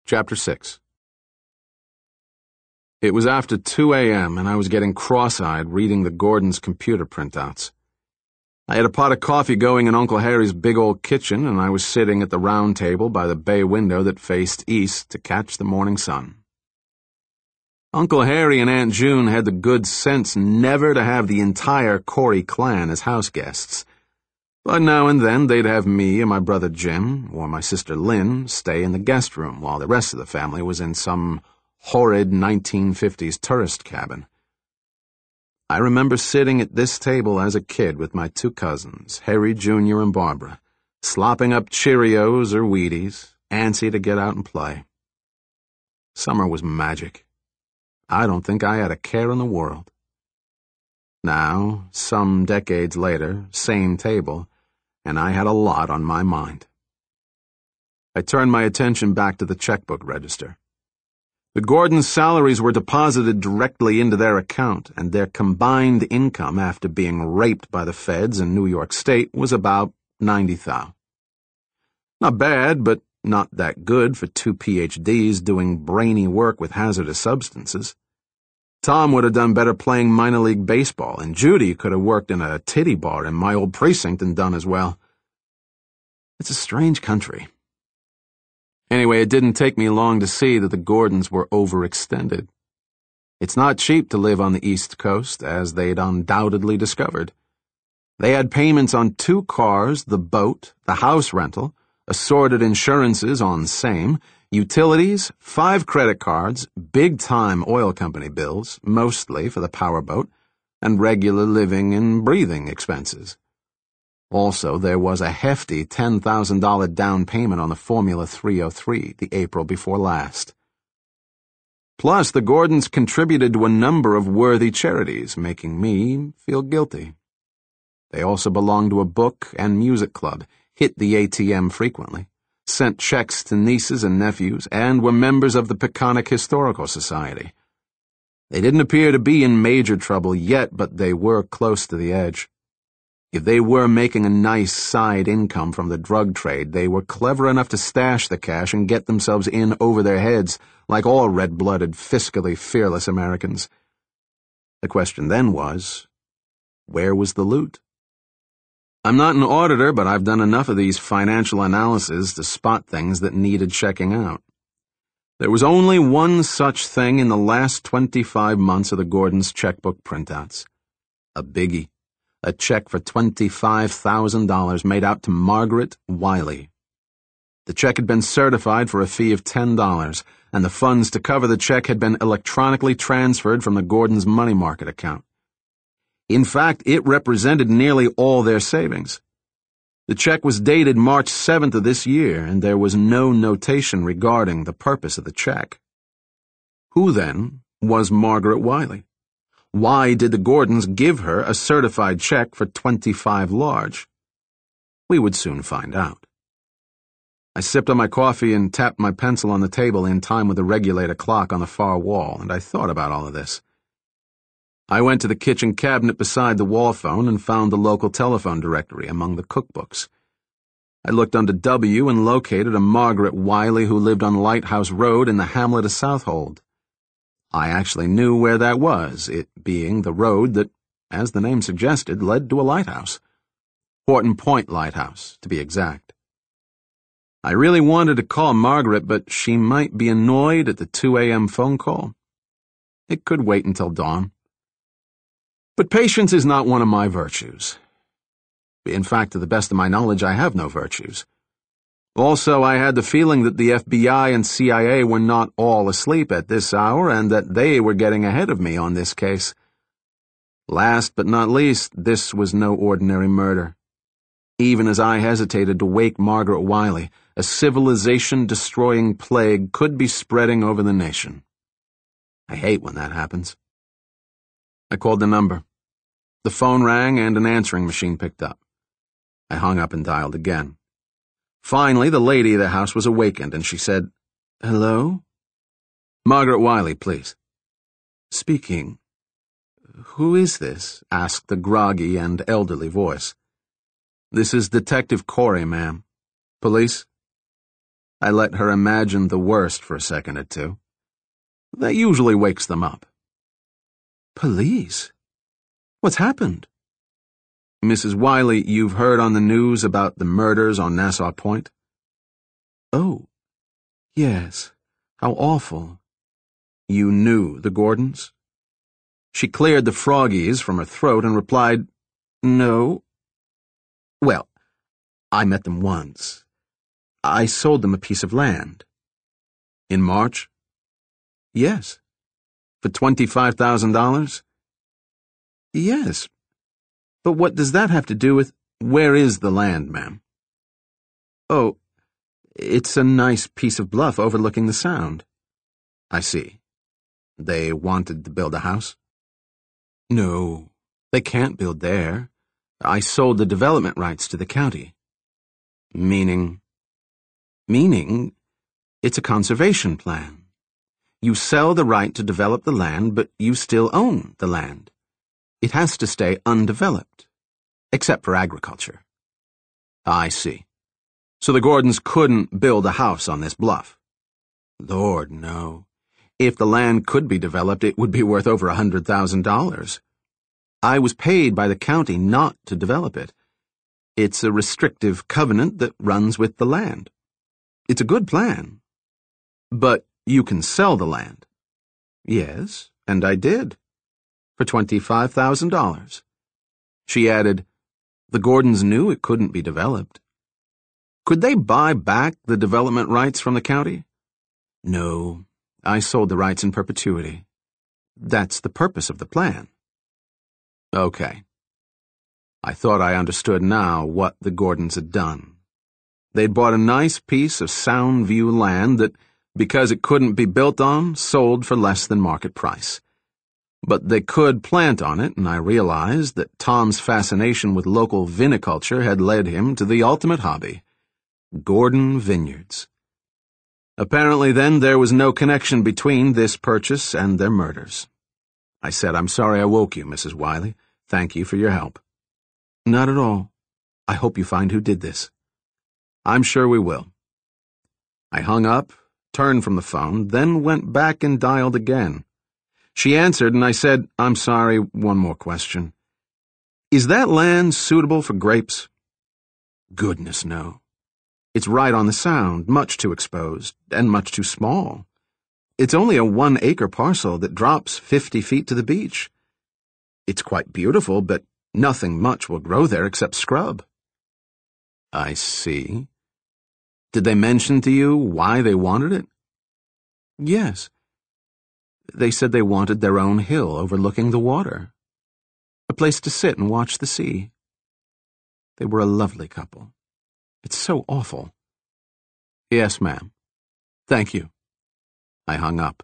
Chapter 6. It was after 2 a.m. and I was getting cross-eyed reading the Gordons' computer printouts. I had a pot of coffee going in Uncle Harry's big old kitchen, and I was sitting at the round table by the bay window that faced east to catch the morning sun. Uncle Harry and Aunt June had the good sense never to have the entire Corey clan as house guests, but now and then they'd have me and my brother Jim, or my sister Lynn, stay in the guest room while the rest of the family was in some horrid 1950s tourist cabin. I remember sitting at this table as a kid with my two cousins, Harry Jr. and Barbara, slopping up Cheerios or Wheaties, antsy to get out and play. Summer was magic. I don't think I had a care in the world. Now, some decades later, same table, and I had a lot on my mind. I turned my attention back to the checkbook register. The Gordons' salaries were deposited directly into their account, and their combined income after being raped by the feds in New York State was about $90,000. Not bad, but not that good for two PhDs doing brainy work with hazardous substances. Tom would have done better playing minor league baseball, and Judy could have worked in a titty bar in my old precinct and done as well. It's a strange country. Anyway, it didn't take me long to see that the Gordons were overextended. It's not cheap to live on the East Coast, as they'd undoubtedly discovered. They had payments on 2 cars, the boat, the house rental, assorted insurances on same, utilities, 5 credit cards, big-time oil company bills, mostly for the powerboat, and regular living and breathing expenses. Also, there was a hefty $10,000 down payment on the Formula 303 the April before last. Plus, the Gordons contributed to a number of worthy charities, making me feel guilty. They also belonged to a book and music club, hit the ATM frequently, sent checks to nieces and nephews, and were members of the Peconic Historical Society. They didn't appear to be in major trouble yet, but they were close to the edge. If they were making a nice side income from the drug trade, they were clever enough to stash the cash and get themselves in over their heads, like all red-blooded, fiscally fearless Americans. The question then was, where was the loot? I'm not an auditor, but I've done enough of these financial analyses to spot things that needed checking out. There was only one such thing in the last 25 months of the Gordons' checkbook printouts. A biggie. A check for $25,000 made out to Margaret Wiley. The check had been certified for a fee of $10, and the funds to cover the check had been electronically transferred from the Gordons' money market account. In fact, it represented nearly all their savings. The check was dated March 7th of this year, and there was no notation regarding the purpose of the check. Who, then, was Margaret Wiley? Why did the Gordons give her a certified check for $25 large? We would soon find out. I sipped on my coffee and tapped my pencil on the table in time with the regulator clock on the far wall, and I thought about all of this. I went to the kitchen cabinet beside the wall phone and found the local telephone directory among the cookbooks. I looked under W and located a Margaret Wiley who lived on Lighthouse Road in the hamlet of Southold. I actually knew where that was, it being the road that, as the name suggested, led to a lighthouse. Horton Point Lighthouse, to be exact. I really wanted to call Margaret, but she might be annoyed at the 2 a.m. phone call. It could wait until dawn. But patience is not one of my virtues. In fact, to the best of my knowledge, I have no virtues. Also, I had the feeling that the FBI and CIA were not all asleep at this hour and that they were getting ahead of me on this case. Last but not least, this was no ordinary murder. Even as I hesitated to wake Margaret Wiley, a civilization-destroying plague could be spreading over the nation. I hate when that happens. I called the number. The phone rang and an answering machine picked up. I hung up and dialed again. Finally, the lady of the house was awakened, and she said, "Hello?" "Margaret Wiley, please." "Speaking." "Who is this?" asked the groggy and elderly voice. "This is Detective Corey, ma'am." "Police?" I let her imagine the worst for a second or two. That usually wakes them up. Police? What's happened? Mrs. Wiley, you've heard on the news about the murders on Nassau Point? Oh, yes. How awful. You knew the Gordons? She cleared the froggies from her throat and replied, No. Well, I met them once. I sold them a piece of land. In March? Yes. For $25,000? Yes. But what does that have to do with— Where is the land, ma'am? Oh, it's a nice piece of bluff overlooking the Sound. I see. They wanted to build a house? No, they can't build there. I sold the development rights to the county. Meaning? Meaning, it's a conservation plan. You sell the right to develop the land, but you still own the land. It has to stay undeveloped, except for agriculture. I see. So the Gordons couldn't build a house on this bluff? Lord, no. If the land could be developed, it would be worth over $100,000. I was paid by the county not to develop it. It's a restrictive covenant that runs with the land. It's a good plan. But you can sell the land. Yes, and I did. For $25,000. She added, The Gordons knew it couldn't be developed. Could they buy back the development rights from the county? No, I sold the rights in perpetuity. That's the purpose of the plan. Okay. I thought I understood now what the Gordons had done. They'd bought a nice piece of Sound View land that, because it couldn't be built on, sold for less than market price. But they could plant on it, and I realized that Tom's fascination with local viniculture had led him to the ultimate hobby, Gordon Vineyards. Apparently then there was no connection between this purchase and their murders. I said, I'm sorry I woke you, Mrs. Wiley. Thank you for your help. Not at all. I hope you find who did this. I'm sure we will. I hung up, turned from the phone, then went back and dialed again. She answered and I said, I'm sorry, one more question. Is that land suitable for grapes? Goodness, no. It's right on the Sound, much too exposed, and much too small. It's only a 1-acre parcel that drops 50 feet to the beach. It's quite beautiful, but nothing much will grow there except scrub. I see. Did they mention to you why they wanted it? Yes. They said they wanted their own hill overlooking the water. A place to sit and watch the sea. They were a lovely couple. It's so awful. Yes, ma'am. Thank you. I hung up.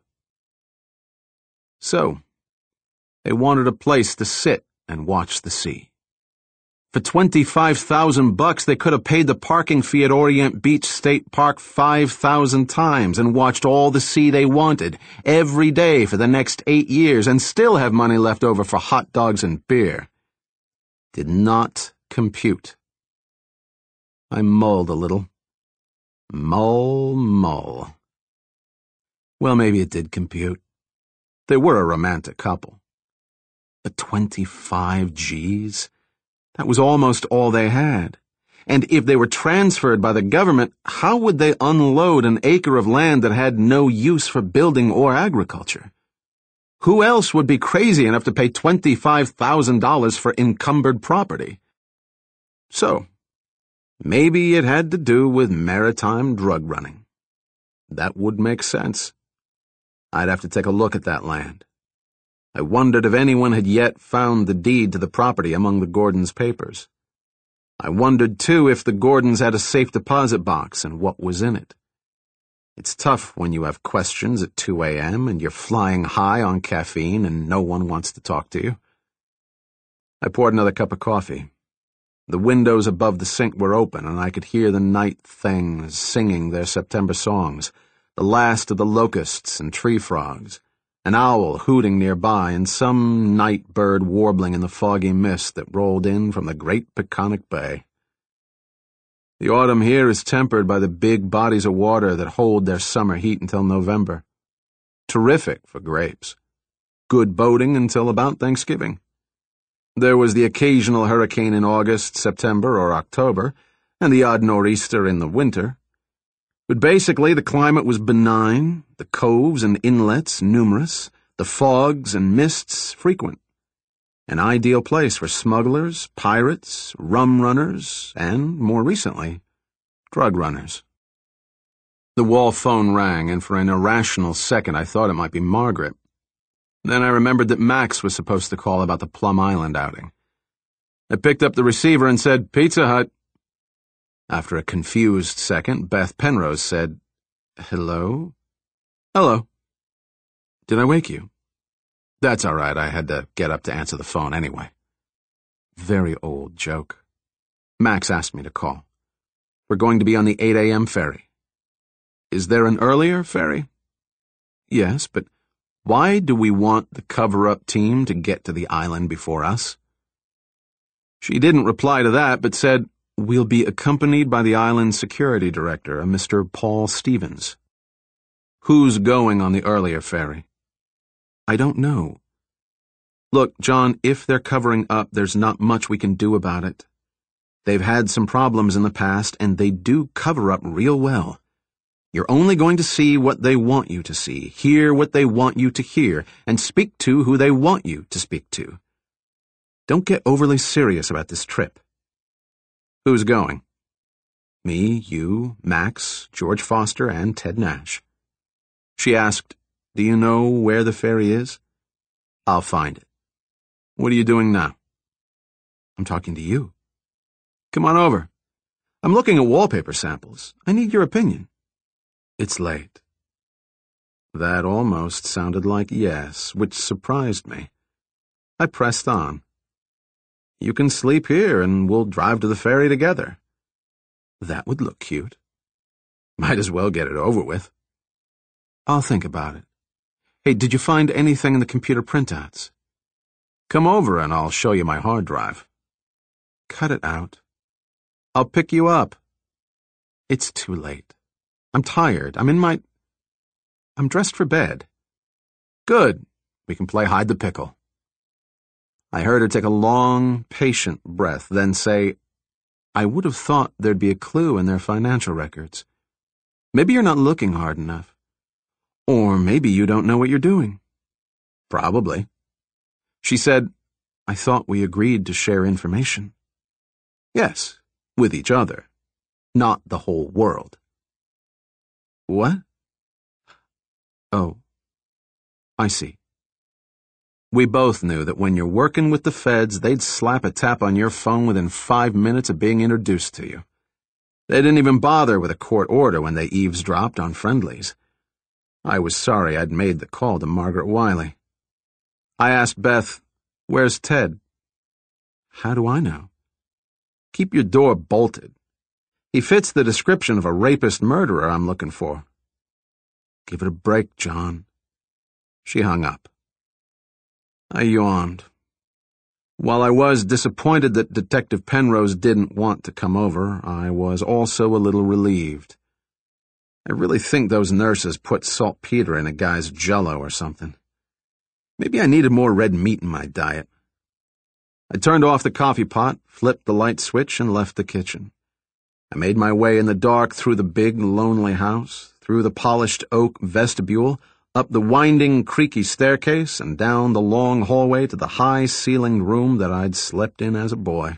So, they wanted a place to sit and watch the sea. For $25,000 they could have paid the parking fee at Orient Beach State Park 5,000 times and watched all the sea they wanted, every day for the next 8 years, and still have money left over for hot dogs and beer. Did not compute. I mulled a little. Mull. Well, maybe it did compute. They were a romantic couple. But 25 G's? That was almost all they had. And if they were transferred by the government, how would they unload an acre of land that had no use for building or agriculture? Who else would be crazy enough to pay $25,000 for encumbered property? So, maybe it had to do with maritime drug running. That would make sense. I'd have to take a look at that land. I wondered if anyone had yet found the deed to the property among the Gordons' papers. I wondered, too, if the Gordons had a safe deposit box and what was in it. It's tough when you have questions at 2 a.m. and you're flying high on caffeine and no one wants to talk to you. I poured another cup of coffee. The windows above the sink were open and I could hear the night things singing their September songs, the last of the locusts and tree frogs, an owl hooting nearby, and some night bird warbling in the foggy mist that rolled in from the great Peconic Bay. The autumn here is tempered by the big bodies of water that hold their summer heat until November. Terrific for grapes. Good boating until about Thanksgiving. There was the occasional hurricane in August, September, or October, and the odd nor'easter in the winter. But basically the climate was benign, the coves and inlets numerous, the fogs and mists frequent. An ideal place for smugglers, pirates, rum runners, and, more recently, drug runners. The wall phone rang, and for an irrational second I thought it might be Margaret. Then I remembered that Max was supposed to call about the Plum Island outing. I picked up the receiver and said, "Pizza Hut." After a confused second, Beth Penrose said, "Hello?" "Hello." "Did I wake you?" "That's all right, I had to get up to answer the phone anyway." Very old joke. Max asked me to call. We're going to be on the 8 a.m. ferry. Is there an earlier ferry? Yes, but why do we want the cover-up team to get to the island before us? She didn't reply to that, but said, "We'll be accompanied by the island security director, a Mr. Paul Stevens." "Who's going on the earlier ferry?" "I don't know. Look, John, if they're covering up, there's not much we can do about it. They've had some problems in the past, and they do cover up real well. You're only going to see what they want you to see, hear what they want you to hear, and speak to who they want you to speak to. Don't get overly serious about this trip." "Who's going?" "Me, you, Max, George Foster, and Ted Nash." She asked, "Do you know where the ferry is?" "I'll find it." "What are you doing now?" "I'm talking to you." "Come on over. I'm looking at wallpaper samples. I need your opinion." "It's late." That almost sounded like yes, which surprised me. I pressed on. "You can sleep here and we'll drive to the ferry together." That would look cute. Might as well get it over with. "I'll think about it. Hey, did you find anything in the computer printouts?" "Come over and I'll show you my hard drive." "Cut it out." "I'll pick you up." "It's too late. I'm tired. I'm dressed for bed." "Good. We can play hide the pickle." I heard her take a long, patient breath, then say, "I would have thought there'd be a clue in their financial records. Maybe you're not looking hard enough. Or maybe you don't know what you're doing." "Probably." She said, "I thought we agreed to share information." "Yes, with each other, not the whole world." "What?" "Oh, I see." We both knew that when you're working with the feds, they'd slap a tap on your phone within 5 minutes of being introduced to you. They didn't even bother with a court order when they eavesdropped on friendlies. I was sorry I'd made the call to Margaret Wiley. I asked Beth, "Where's Ted?" "How do I know?" "Keep your door bolted. He fits the description of a rapist-murderer I'm looking for." "Give it a break, John." She hung up. I yawned. While I was disappointed that Detective Penrose didn't want to come over, I was also a little relieved. I really think those nurses put saltpeter in a guy's jello or something. Maybe I needed more red meat in my diet. I turned off the coffee pot, flipped the light switch, and left the kitchen. I made my way in the dark through the big, lonely house, through the polished oak vestibule, up the winding, creaky staircase, and down the long hallway to the high-ceilinged room that I'd slept in as a boy.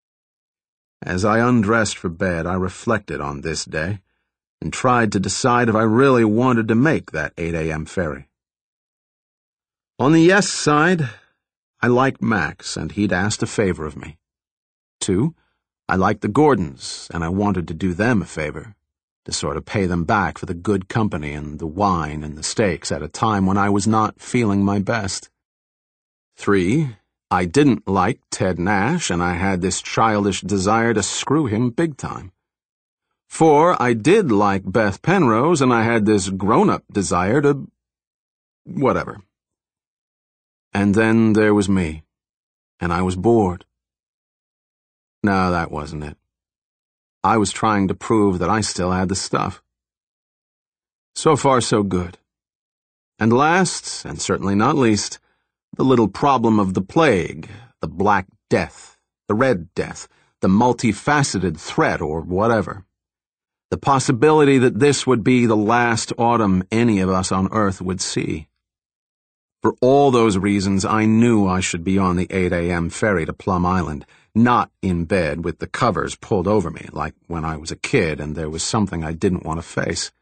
As I undressed for bed, I reflected on this day and tried to decide if I really wanted to make that 8 a.m. ferry. On the yes side, I liked Max, and he'd asked a favor of me. 2, I liked the Gordons, and I wanted to do them a favor, to sort of pay them back for the good company and the wine and the steaks at a time when I was not feeling my best. 3, I didn't like Ted Nash, and I had this childish desire to screw him big time. 4, I did like Beth Penrose, and I had this grown-up desire to... whatever. And then there was me, and I was bored. No, that wasn't it. I was trying to prove that I still had the stuff. So far, so good. And last, and certainly not least, the little problem of the plague, the Black Death, the Red Death, the multifaceted threat or whatever. The possibility that this would be the last autumn any of us on Earth would see. For all those reasons, I knew I should be on the 8 a.m. ferry to Plum Island, not in bed with the covers pulled over me, like when I was a kid and there was something I didn't want to face.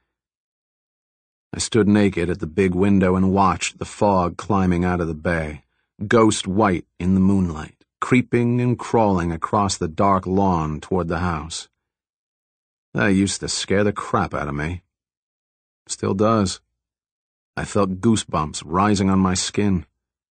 I stood naked at the big window and watched the fog climbing out of the bay, ghost white in the moonlight, creeping and crawling across the dark lawn toward the house. That used to scare the crap out of me. Still does. I felt goosebumps rising on my skin.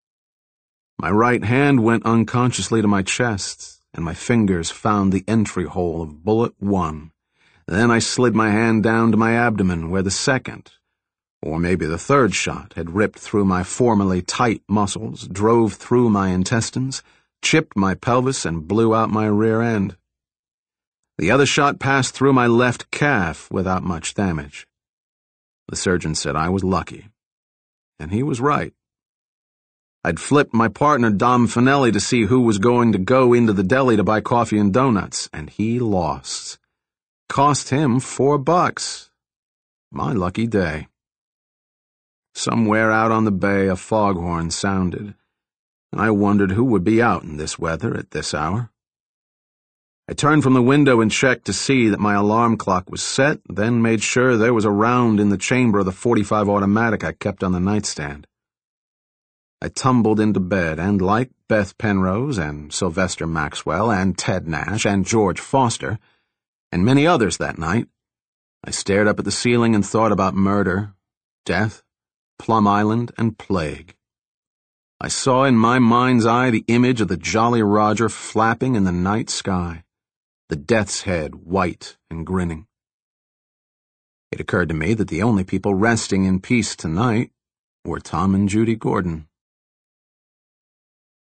My right hand went unconsciously to my chest, and my fingers found the entry hole of bullet 1. Then I slid my hand down to my abdomen where the second, or maybe the third shot had ripped through my formerly tight muscles, drove through my intestines, chipped my pelvis, and blew out my rear end. The other shot passed through my left calf without much damage. The surgeon said I was lucky. And he was right. I'd flipped my partner Dom Finelli to see who was going to go into the deli to buy coffee and donuts, and he lost. Cost him $4. My lucky day. Somewhere out on the bay a foghorn sounded, and I wondered who would be out in this weather at this hour. I turned from the window and checked to see that my alarm clock was set, then made sure there was a round in the chamber of the .45 automatic I kept on the nightstand. I tumbled into bed, and like Beth Penrose and Sylvester Maxwell and Ted Nash and George Foster, and many others that night, I stared up at the ceiling and thought about murder, death, Plum Island, and plague. I saw in my mind's eye the image of the Jolly Roger flapping in the night sky, the death's head white and grinning. It occurred to me that the only people resting in peace tonight were Tom and Judy Gordon.